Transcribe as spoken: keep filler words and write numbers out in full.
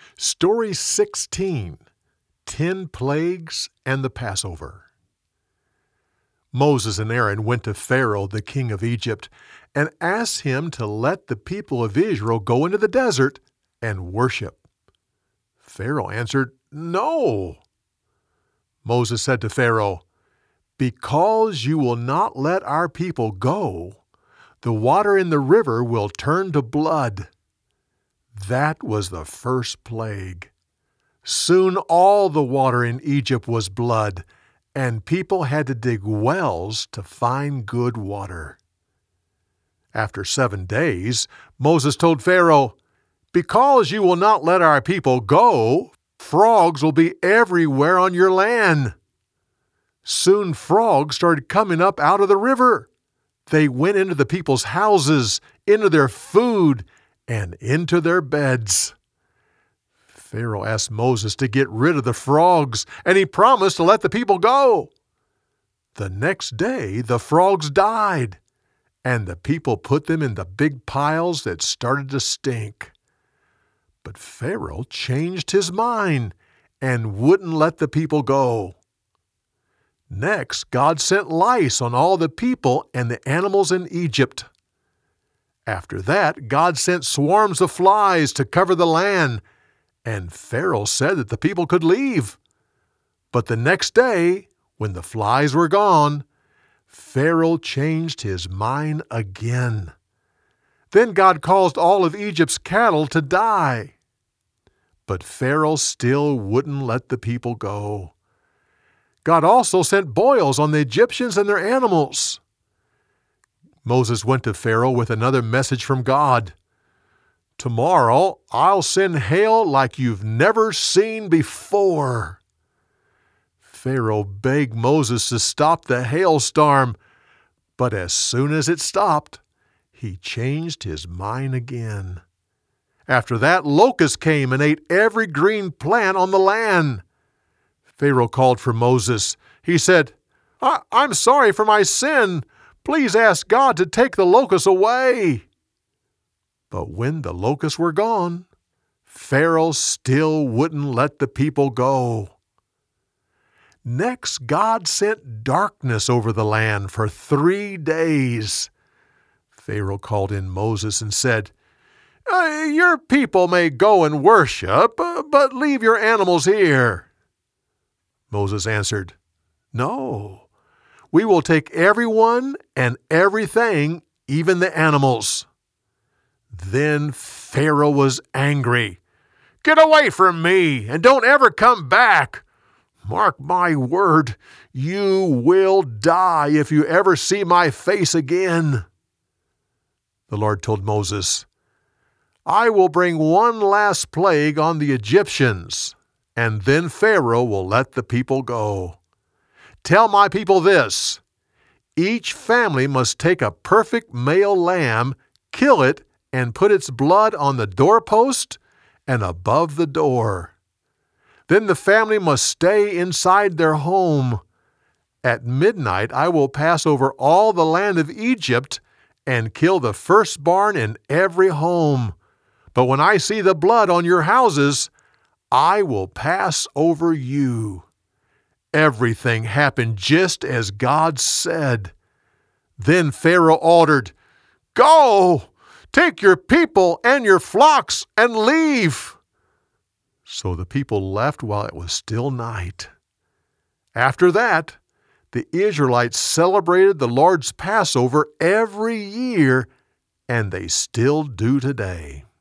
Story sixteen, Ten Plagues and the Passover. Moses and Aaron went to Pharaoh, the king of Egypt, and asked him to let the people of Israel go into the desert and worship. Pharaoh answered, "No." Moses said to Pharaoh, "Because you will not let our people go, the water in the river will turn to blood." That was the first plague. Soon all the water in Egypt was blood, and people had to dig wells to find good water. After seven days, Moses told Pharaoh, "Because you will not let our people go, frogs will be everywhere on your land." Soon frogs started coming up out of the river. They went into the people's houses, into their food, and into their beds. Pharaoh asked Moses to get rid of the frogs, and he promised to let the people go. The next day, the frogs died, and the people put them in the big piles that started to stink. But Pharaoh changed his mind and wouldn't let the people go. Next, God sent lice on all the people and the animals in Egypt. After that, God sent swarms of flies to cover the land, and Pharaoh said that the people could leave. But the next day, when the flies were gone, Pharaoh changed his mind again. Then God caused all of Egypt's cattle to die. But Pharaoh still wouldn't let the people go. God also sent boils on the Egyptians and their animals. Moses went to Pharaoh with another message from God. "Tomorrow I'll send hail like you've never seen before." Pharaoh begged Moses to stop the hailstorm, but as soon as it stopped, he changed his mind again. After that, locusts came and ate every green plant on the land. Pharaoh called for Moses. He said, I- I'm sorry for my sin. Please ask God to take the locusts away." But when the locusts were gone, Pharaoh still wouldn't let the people go. Next, God sent darkness over the land for three days. Pharaoh called in Moses and said, uh, "Your people may go and worship, uh, but leave your animals here." Moses answered, "No. We will take everyone and everything, even the animals." Then Pharaoh was angry. "Get away from me and don't ever come back. Mark my word, you will die if you ever see my face again." The Lord told Moses, "I will bring one last plague on the Egyptians, and then Pharaoh will let the people go. Tell my people this: each family must take a perfect male lamb, kill it, and put its blood on the doorpost and above the door. Then the family must stay inside their home. At midnight I will pass over all the land of Egypt and kill the firstborn in every home. But when I see the blood on your houses, I will pass over you." Everything happened just as God said. Then Pharaoh ordered, "Go! Take your people and your flocks and leave." So the people left while it was still night. After that, the Israelites celebrated the Lord's Passover every year, and they still do today.